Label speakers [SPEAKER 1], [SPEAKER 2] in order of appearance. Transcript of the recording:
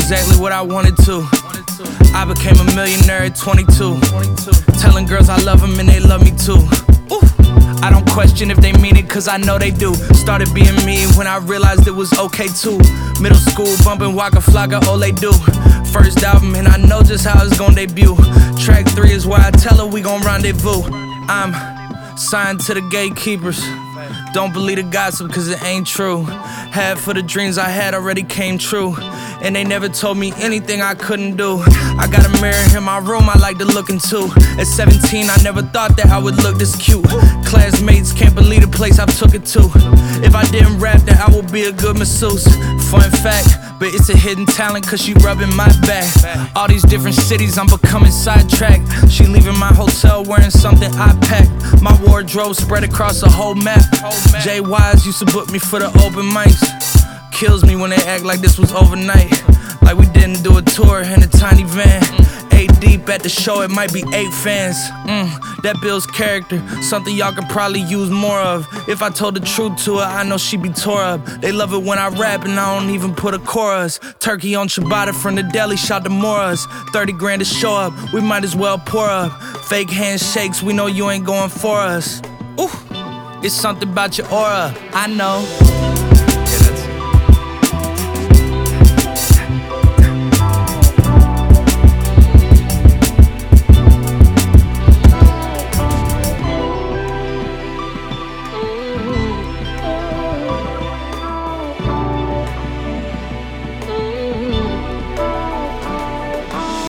[SPEAKER 1] exactly what I wanted to. I became a millionaire at 22. Telling girls I love them and they love me too. Ooh. I don't question if they mean it, cause I know they do. Started being me when I realized it was okay too. Middle school bumping Waka Flocka, all they do. First album and I know just how it's gon' debut. Track 3 is where I tell her we gon' rendezvous. I'm signed to the gatekeepers. Don't believe the gossip cause it ain't true. Half of the dreams I had already came true. And they never told me anything I couldn't do. I got a mirror in my room I like to look into. At 17 I never thought that I would look this cute. Classmates can't believe the place I've took it to. If I didn't rap then I would be a good masseuse. Fun fact, but it's a hidden talent cause she rubbing my back. All these different cities I'm becoming sidetracked. She leaving my hotel wearing something I packed. My wardrobe spread across the whole map. Jay Wise used to book me for the open mics. Kills me when they act like this was overnight. Like we didn't do a tour in a tiny van. 8 deep at the show, it might be 8 fans. That builds character, something y'all could probably use more of. If I told the truth to her, I know she'd be tore up. They love it when I rap and I don't even put a chorus. Turkey on ciabatta from the deli, shout to Moras. 30 grand to show up, we might as well pour up. Fake handshakes, we know you ain't going for us. Ooh, it's something about your aura, I know.